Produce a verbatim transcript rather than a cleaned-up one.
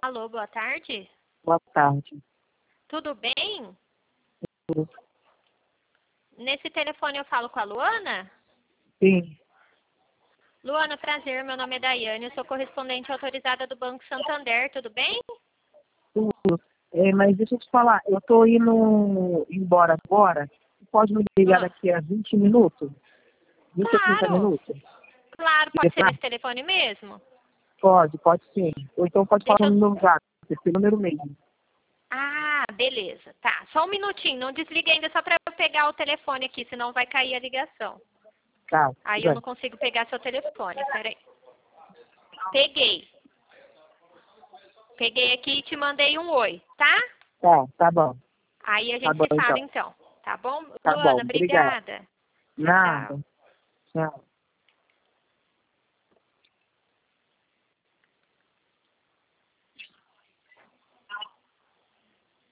Alô, boa tarde. Boa tarde. Tudo bem? Tudo. Nesse telefone eu falo com a Luana? Sim, Luana, prazer, meu nome é Daiane, eu sou correspondente autorizada do Banco Santander, tudo bem? tudo. É, mas deixa eu te falar, eu tô indo embora agora. Pode me ligar Ah, daqui a vinte minutos? vinte a trinta claro, minutos? claro, pode ser Tá? nesse telefone mesmo? Pode, pode sim. Ou então pode Deixa falar eu... no meu zap, esse número mesmo. Ah, beleza, tá, só um minutinho, não desliga ainda só para eu pegar o telefone aqui, senão vai cair a ligação. Tá, Aí tudo eu bem. não consigo pegar seu telefone, peraí. Peguei, peguei aqui e te mandei um oi, tá? Tá, tá bom. Aí a Tá gente bom se fala então. então, tá bom? Tá bom, Luana, obrigado. obrigada. Tchau, tchau. Nada. Tchau.